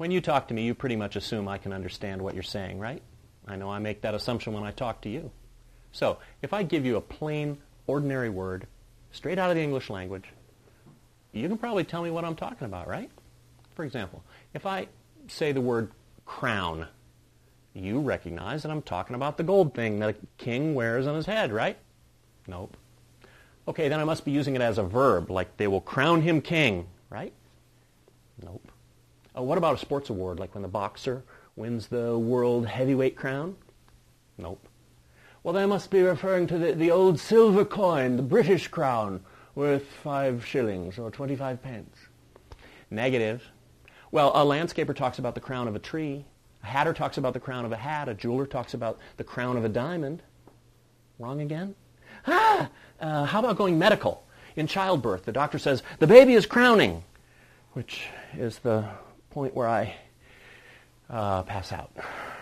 When you talk to me, you pretty much assume I can understand what you're saying, right? I know I make that assumption when I talk to you. So, if I give you a plain, ordinary word, straight out of the English language, you can probably tell me what I'm talking about, right? For example, if I say the word crown, you recognize that I'm talking about the gold thing that a king wears on his head, right? Nope. Okay, then I must be using it as a verb, like they will crown him king, right? Nope. What about a sports award, like when the boxer wins the world heavyweight crown? Nope. Well, they must be referring to the old silver coin, the British crown, worth 5 shillings or 25 pence. Negative. Well, a landscaper talks about the crown of a tree. A hatter talks about the crown of a hat. A jeweler talks about the crown of a diamond. Wrong again? How about going medical? In childbirth, the doctor says, the baby is crowning, which is the point where I pass out.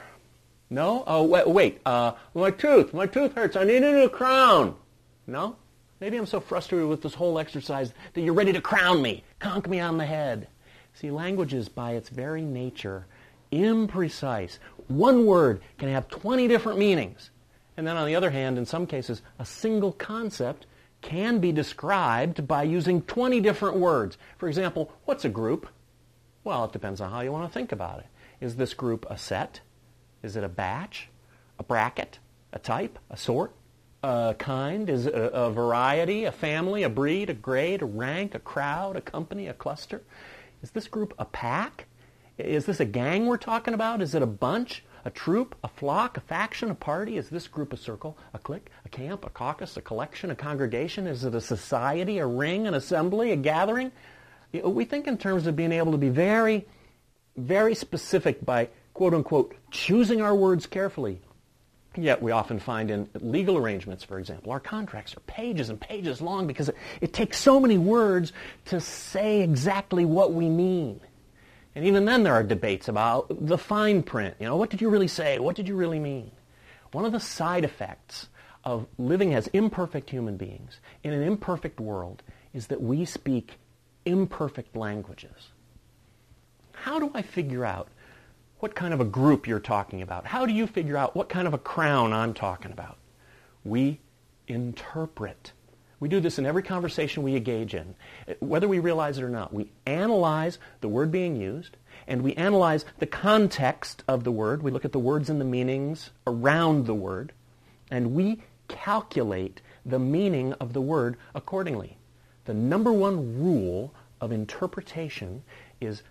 No? Oh, wait. My tooth hurts. I need a new crown. No? Maybe I'm so frustrated with this whole exercise that you're ready to crown me, conk me on the head. See, language is by its very nature imprecise. One word can have 20 different meanings. And then on the other hand, in some cases, a single concept can be described by using 20 different words. For example, what's a group? Well, it depends on how you want to think about it. Is this group a set? Is it a batch? A bracket? A type? A sort? A kind? Is it a variety? A family? A breed? A grade? A rank? A crowd? A company? A cluster? Is this group a pack? Is this a gang we're talking about? Is it a bunch? A troop? A flock? A faction? A party? Is this group a circle? A clique? A camp? A caucus? A collection? A congregation? Is it a society? A ring? An assembly? A gathering? We think in terms of being able to be very, very specific by, quote unquote, choosing our words carefully. Yet we often find in legal arrangements, for example, our contracts are pages and pages long because it takes so many words to say exactly what we mean. And even then there are debates about the fine print. What did you really say? What did you really mean? One of the side effects of living as imperfect human beings in an imperfect world is that we speak imperfect languages. How do I figure out what kind of a group you're talking about? How do you figure out what kind of a crown I'm talking about? We interpret. We do this in every conversation we engage in. Whether we realize it or not, we analyze the word being used, and we analyze the context of the word. We look at the words and the meanings around the word, and we calculate the meaning of the word accordingly. The number one rule of interpretation is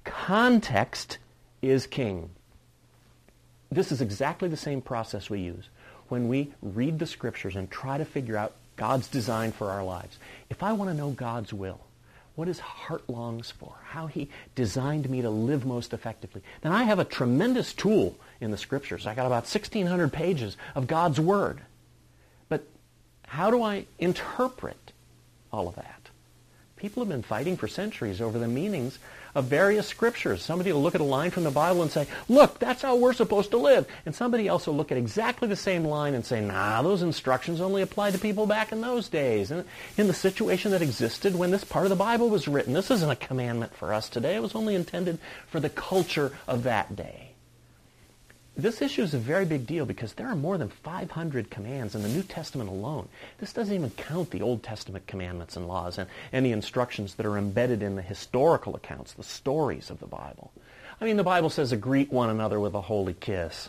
context is king. This is exactly the same process we use when we read the Scriptures and try to figure out God's design for our lives. If I want to know God's will, what His heart longs for, how He designed me to live most effectively, then I have a tremendous tool in the Scriptures. I got about 1,600 pages of God's Word. But how do I interpret all of that? People have been fighting for centuries over the meanings of various scriptures. Somebody will look at a line from the Bible and say, look, that's how we're supposed to live. And somebody else will look at exactly the same line and say, nah, those instructions only apply to people back in those days. And in the situation that existed when this part of the Bible was written, this isn't a commandment for us today. It was only intended for the culture of that day. This issue is a very big deal because there are more than 500 commands in the New Testament alone. This doesn't even count the Old Testament commandments and laws and the instructions that are embedded in the historical accounts, the stories of the Bible. I mean, the Bible says, greet one another with a holy kiss.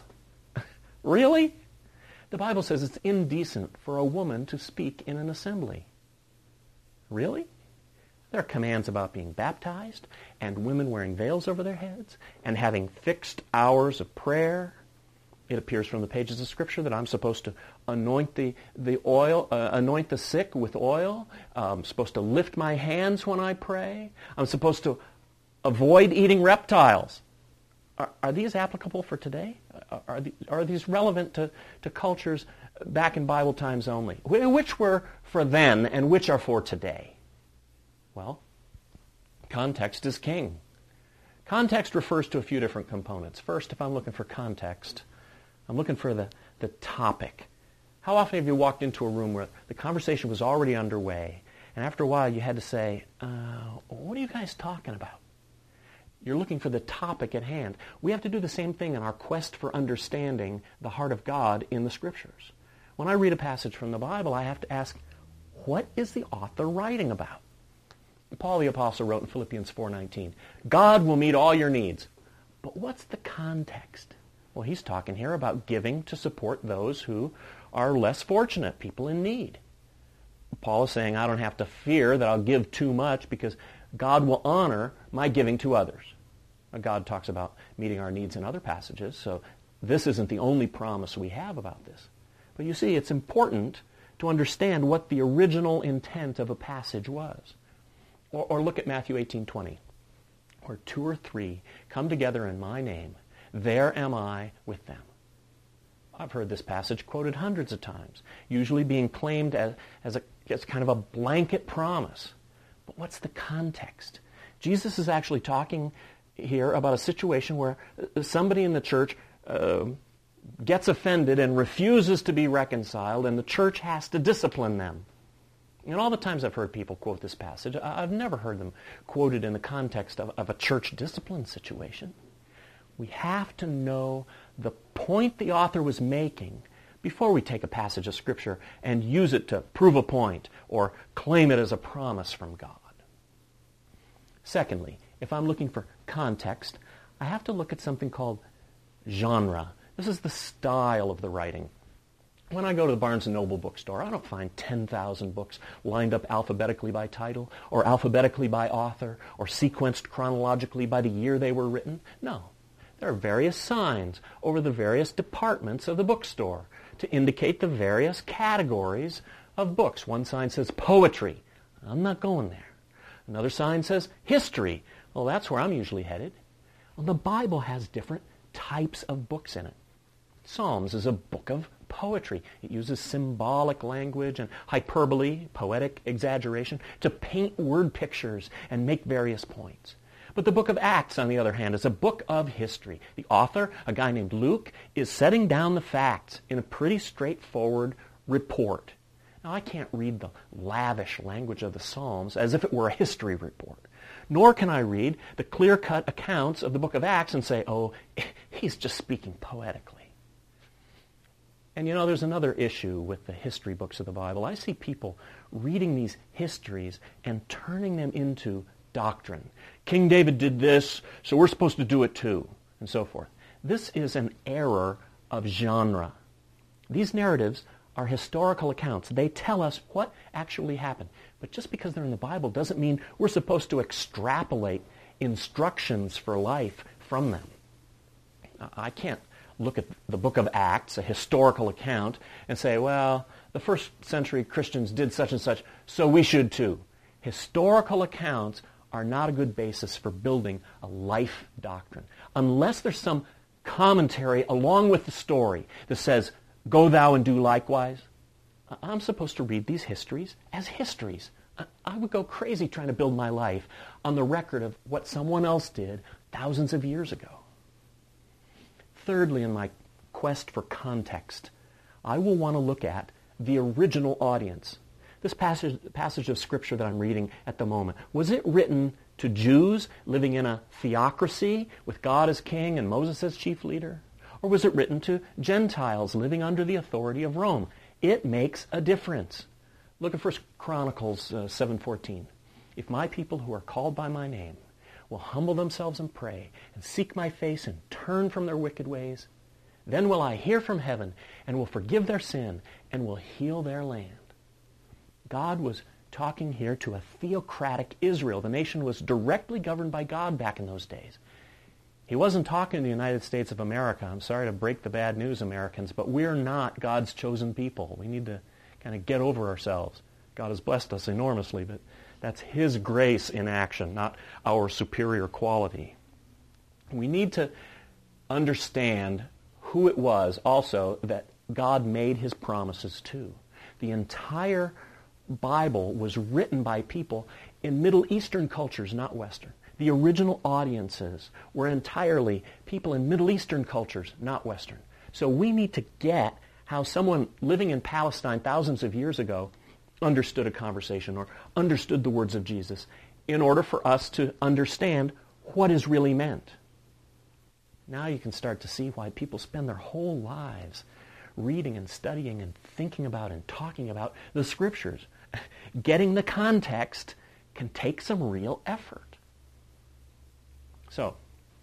Really? The Bible says it's indecent for a woman to speak in an assembly. Really? There are commands about being baptized and women wearing veils over their heads and having fixed hours of prayer. It appears from the pages of Scripture that I'm supposed to anoint the sick with oil. I'm supposed to lift my hands when I pray. I'm supposed to avoid eating reptiles. Are these applicable for today? Are these relevant to cultures back in Bible times only? Which were for then and which are for today? Well, context is king. Context refers to a few different components. First, if I'm looking for context, I'm looking for the topic. How often have you walked into a room where the conversation was already underway, and after a while you had to say, what are you guys talking about? You're looking for the topic at hand. We have to do the same thing in our quest for understanding the heart of God in the Scriptures. When I read a passage from the Bible, I have to ask, what is the author writing about? Paul the Apostle wrote in Philippians 4:19, God will meet all your needs. But what's the context? Well, he's talking here about giving to support those who are less fortunate, people in need. Paul is saying, I don't have to fear that I'll give too much because God will honor my giving to others. Now, God talks about meeting our needs in other passages, so this isn't the only promise we have about this. But you see, it's important to understand what the original intent of a passage was. Or look at Matthew 18:20, where 2 or 3 come together in my name, there am I with them. I've heard this passage quoted hundreds of times, usually being claimed as kind of a blanket promise. But what's the context? Jesus is actually talking here about a situation where somebody in the church gets offended and refuses to be reconciled, and the church has to discipline them. And all the times I've heard people quote this passage, I've never heard them quoted in the context of a church discipline situation. We have to know the point the author was making before we take a passage of Scripture and use it to prove a point or claim it as a promise from God. Secondly, if I'm looking for context, I have to look at something called genre. This is the style of the writing. When I go to the Barnes & Noble bookstore, I don't find 10,000 books lined up alphabetically by title or alphabetically by author or sequenced chronologically by the year they were written. No. There are various signs over the various departments of the bookstore to indicate the various categories of books. One sign says poetry. I'm not going there. Another sign says history. Well, that's where I'm usually headed. Well, the Bible has different types of books in it. Psalms is a book of poetry. It uses symbolic language and hyperbole, poetic exaggeration, to paint word pictures and make various points. But the book of Acts, on the other hand, is a book of history. The author, a guy named Luke, is setting down the facts in a pretty straightforward report. Now, I can't read the lavish language of the Psalms as if it were a history report. Nor can I read the clear-cut accounts of the book of Acts and say, oh, he's just speaking poetically. And you know, there's another issue with the history books of the Bible. I see people reading these histories and turning them into doctrine. King David did this, so we're supposed to do it too, and so forth. This is an error of genre. These narratives are historical accounts. They tell us what actually happened. But just because they're in the Bible doesn't mean we're supposed to extrapolate instructions for life from them. I can't look at the book of Acts, a historical account, and say, well, the first century Christians did such and such, so we should too. Historical accounts are not a good basis for building a life doctrine, unless there's some commentary along with the story that says, go thou and do likewise. I'm supposed to read these histories as histories. I would go crazy trying to build my life on the record of what someone else did thousands of years ago. Thirdly, in my quest for context, I will want to look at the original audience. This passage of Scripture that I'm reading at the moment, was it written to Jews living in a theocracy with God as king and Moses as chief leader? Or was it written to Gentiles living under the authority of Rome? It makes a difference. Look at 1 Chronicles 7:14. If my people who are called by my name will humble themselves and pray and seek my face and turn from their wicked ways, then will I hear from heaven and will forgive their sin and will heal their land. God was talking here to a theocratic Israel. The nation was directly governed by God back in those days. He wasn't talking to the United States of America. I'm sorry to break the bad news, Americans, but we're not God's chosen people. We need to kind of get over ourselves. God has blessed us enormously, but that's His grace in action, not our superior quality. We need to understand who it was also that God made His promises to. The entire Bible was written by people in Middle Eastern cultures, not Western. The original audiences were entirely people in Middle Eastern cultures, not Western. So we need to get how someone living in Palestine thousands of years ago understood a conversation or understood the words of Jesus in order for us to understand what is really meant. Now you can start to see why people spend their whole lives reading and studying and thinking about and talking about the Scriptures. Getting the context can take some real effort. So,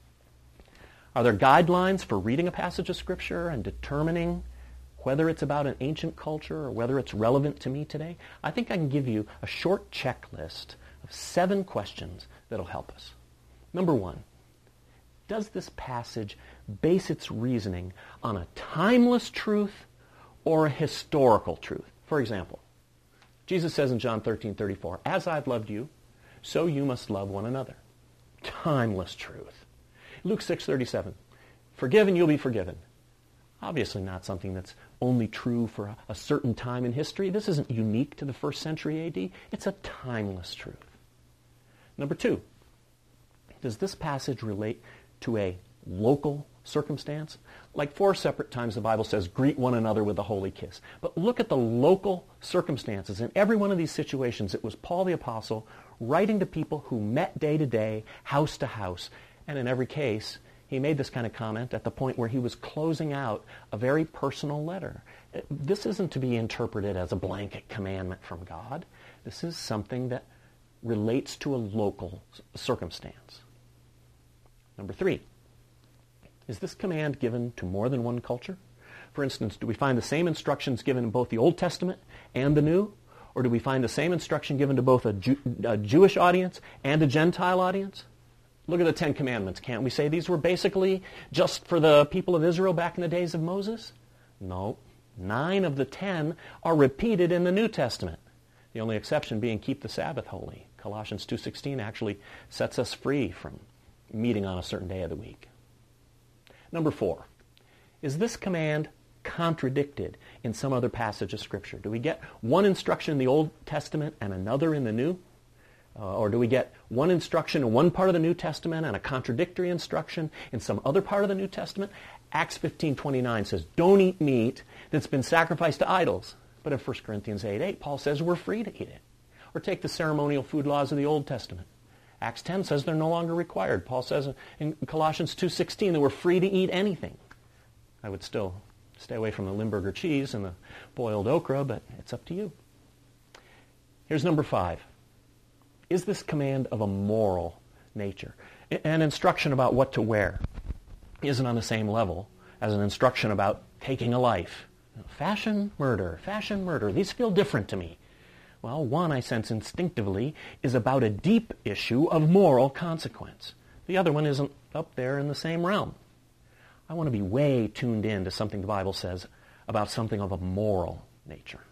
are there guidelines for reading a passage of Scripture and determining whether it's about an ancient culture or whether it's relevant to me today? I think I can give you a short checklist of 7 questions that'll help us. Number 1, does this passage base its reasoning on a timeless truth or a historical truth? For example, Jesus says in John 13:34, "As I've loved you, so you must love one another." Timeless truth. Luke 6:37, "Forgive and you'll be forgiven." Obviously not something that's only true for a certain time in history. This isn't unique to the 1st century AD. It's a timeless truth. Number 2, does this passage relate to a local circumstance? Like 4 separate times the Bible says, greet one another with a holy kiss. But look at the local circumstances. In every one of these situations, it was Paul the Apostle writing to people who met day to day, house to house. And in every case, he made this kind of comment at the point where he was closing out a very personal letter. This isn't to be interpreted as a blanket commandment from God. This is something that relates to a local circumstance. Number 3, is this command given to more than one culture? For instance, do we find the same instructions given in both the Old Testament and the New? Or do we find the same instruction given to both a Jewish audience and a Gentile audience? Look at the 10 Commandments. Can't we say these were basically just for the people of Israel back in the days of Moses? No. 9 of the 10 are repeated in the New Testament. The only exception being keep the Sabbath holy. Colossians 2:16 actually sets us free from meeting on a certain day of the week. Number 4, is this command contradicted in some other passage of Scripture? Do we get one instruction in the Old Testament and another in the New? Or do we get one instruction in one part of the New Testament and a contradictory instruction in some other part of the New Testament? Acts 15:29 says, don't eat meat that's been sacrificed to idols. But in 1 Corinthians 8:8, Paul says we're free to eat it. Or take the ceremonial food laws of the Old Testament. Acts 10 says they're no longer required. Paul says in Colossians 2:16 that we're free to eat anything. I would still stay away from the Limburger cheese and the boiled okra, but it's up to you. Here's number 5. Is this command of a moral nature? An instruction about what to wear isn't on the same level as an instruction about taking a life. Fashion, murder. These feel different to me. Well, one, I sense instinctively, is about a deep issue of moral consequence. The other one isn't up there in the same realm. I want to be way tuned in to something the Bible says about something of a moral nature.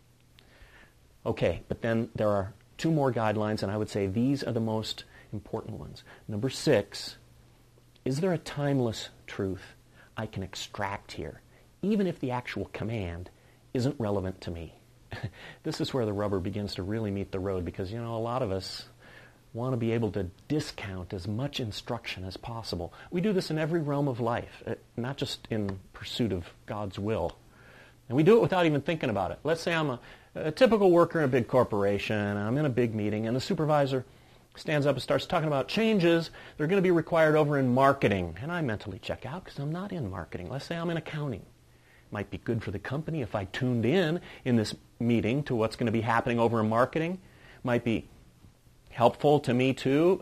Okay, but then there are 2 more guidelines, and I would say these are the most important ones. Number 6, is there a timeless truth I can extract here, even if the actual command isn't relevant to me? This is where the rubber begins to really meet the road, because, a lot of us want to be able to discount as much instruction as possible. We do this in every realm of life, not just in pursuit of God's will. And we do it without even thinking about it. Let's say I'm a typical worker in a big corporation, and I'm in a big meeting, and the supervisor stands up and starts talking about changes that are going to be required over in marketing. And I mentally check out because I'm not in marketing. Let's say I'm in accounting. Might be good for the company if I tuned in this meeting to what's going to be happening over in marketing. Might be helpful to me too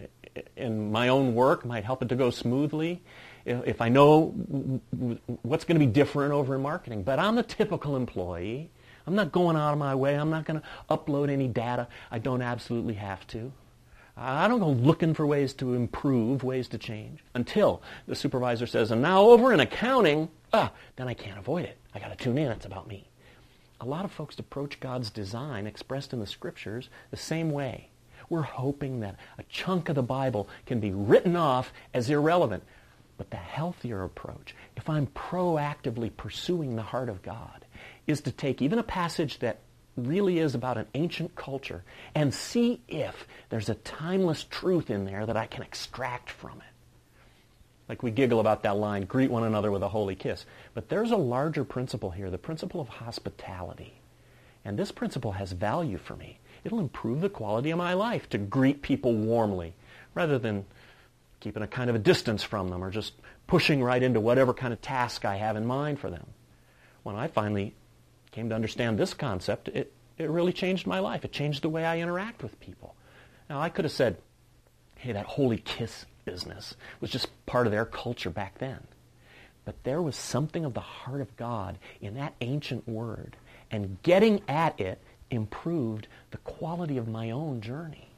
in my own work. Might help it to go smoothly if I know what's going to be different over in marketing. But I'm the typical employee. I'm not going out of my way. I'm not going to upload any data I don't absolutely have to. I don't go looking for ways to improve, ways to change, until the supervisor says, and now over in accounting, then I can't avoid it. I got to tune in. It's about me. A lot of folks approach God's design expressed in the Scriptures the same way. We're hoping that a chunk of the Bible can be written off as irrelevant. But the healthier approach, if I'm proactively pursuing the heart of God, is to take even a passage that really is about an ancient culture and see if there's a timeless truth in there that I can extract from it. Like we giggle about that line, greet one another with a holy kiss. But there's a larger principle here, the principle of hospitality. And this principle has value for me. It'll improve the quality of my life to greet people warmly rather than keeping a kind of a distance from them or just pushing right into whatever kind of task I have in mind for them. When I finally came to understand this concept, it really changed my life. It changed the way I interact with people. Now, I could have said, hey, that holy kiss business was just part of their culture back then. But there was something of the heart of God in that ancient word, and getting at it improved the quality of my own journey.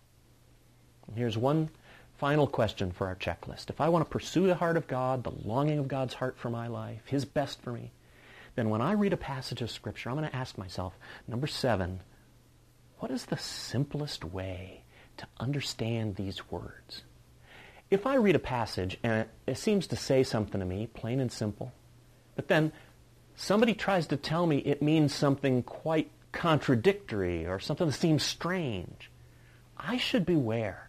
And here's one final question for our checklist. If I want to pursue the heart of God, the longing of God's heart for my life, His best for me, then when I read a passage of Scripture, I'm going to ask myself, number 7, what is the simplest way to understand these words? If I read a passage and it seems to say something to me, plain and simple, but then somebody tries to tell me it means something quite contradictory or something that seems strange, I should beware.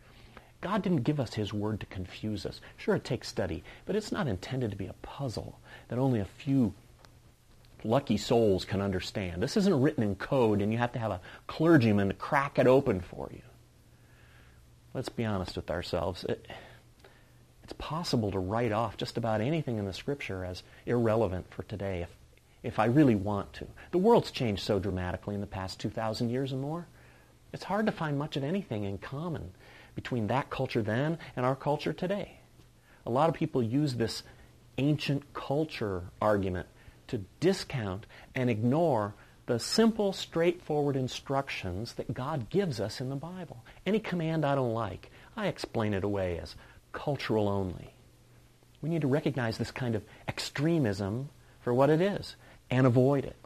God didn't give us His Word to confuse us. Sure, it takes study, but it's not intended to be a puzzle that only a few lucky souls can understand. This isn't written in code and you have to have a clergyman to crack it open for you. Let's be honest with ourselves. It's possible to write off just about anything in the Scripture as irrelevant for today if I really want to. The world's changed so dramatically in the past 2,000 years and more. It's hard to find much of anything in common between that culture then and our culture today. A lot of people use this ancient culture argument to discount and ignore the simple, straightforward instructions that God gives us in the Bible. Any command I don't like, I explain it away as cultural only. We need to recognize this kind of extremism for what it is and avoid it.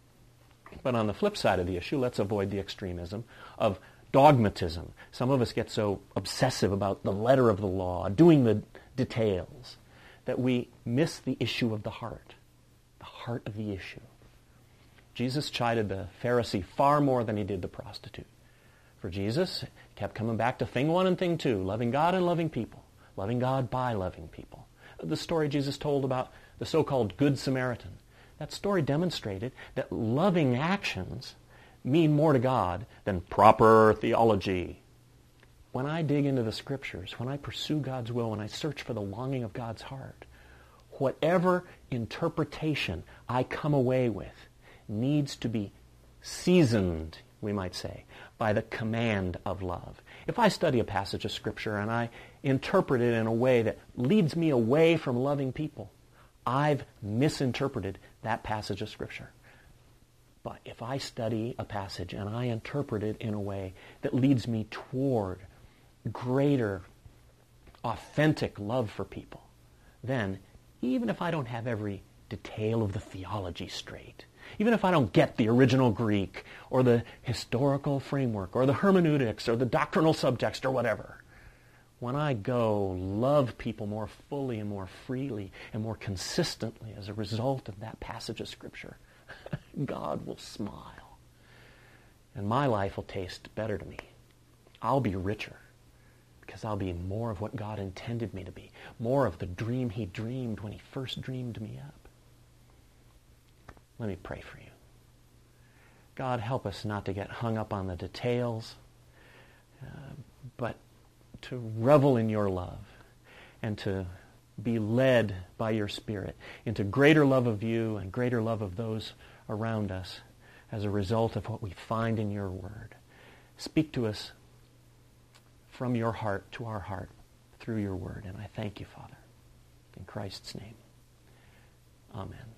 But on the flip side of the issue, let's avoid the extremism of dogmatism. Some of us get so obsessive about the letter of the law, doing the details, that we miss the issue of the heart of the issue. Jesus chided the Pharisee far more than He did the prostitute. For Jesus, He kept coming back to thing 1 and thing 2, loving God and loving people, loving God by loving people. The story Jesus told about the so-called Good Samaritan, that story demonstrated that loving actions mean more to God than proper theology. When I dig into the Scriptures, when I pursue God's will, when I search for the longing of God's heart, whatever interpretation I come away with needs to be seasoned, we might say, by the command of love. If I study a passage of Scripture and I interpret it in a way that leads me away from loving people, I've misinterpreted that passage of Scripture. But if I study a passage and I interpret it in a way that leads me toward greater, authentic love for people, then even if I don't have every detail of the theology straight, even if I don't get the original Greek or the historical framework or the hermeneutics or the doctrinal subtext or whatever, when I go love people more fully and more freely and more consistently as a result of that passage of Scripture, God will smile. And my life will taste better to me. I'll be richer because I'll be more of what God intended me to be, more of the dream He dreamed when He first dreamed me up. Let me pray for you. God, help us not to get hung up on the details, but to revel in Your love and to be led by Your Spirit into greater love of You and greater love of those around us as a result of what we find in Your Word. Speak to us from Your heart to our heart through Your Word, and I thank You, Father. In Christ's name, amen.